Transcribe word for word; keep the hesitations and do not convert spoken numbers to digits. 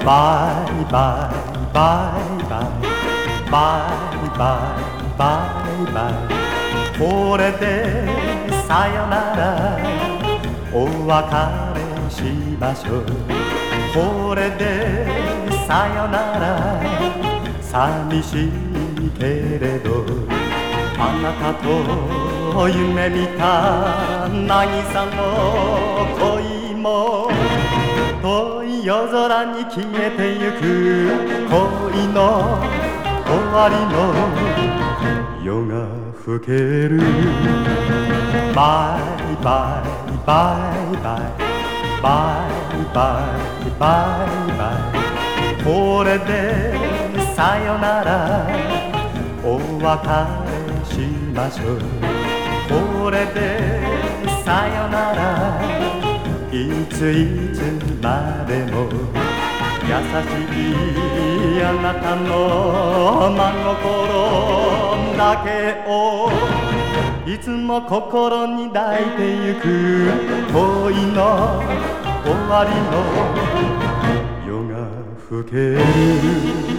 バイバイバイバイバイバイバイバイこれでさよならお別れしましょうこれでさよなら寂しいけれどあなたと夢見た渚の恋も遠い夜空に消えてゆく恋の終わりの夜が更けるバイバイバイバイバイバイバイバイこれでさよならお別れしましょうこれでさよならいついつまでも優しいあなたの真心だけをいつも心に抱いてゆく恋の終わりの夜が更ける